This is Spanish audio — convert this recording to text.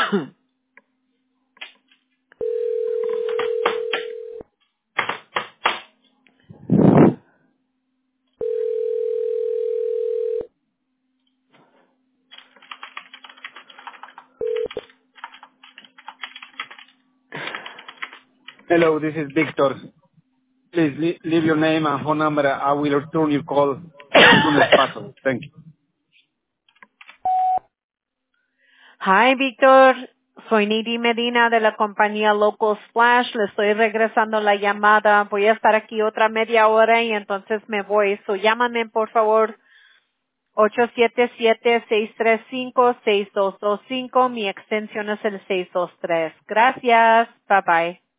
Hello, this is Victor. Please leave your name and phone number. I will return your call as soon as possible. Thank you. Hi, Víctor. Soy Nidy Medina de la compañía Local Splash. Le estoy regresando la llamada. Voy a estar aquí otra media hora y entonces me voy. So, llámame, por favor, 877-635-6225. Mi extensión es el 623. Gracias. Bye bye.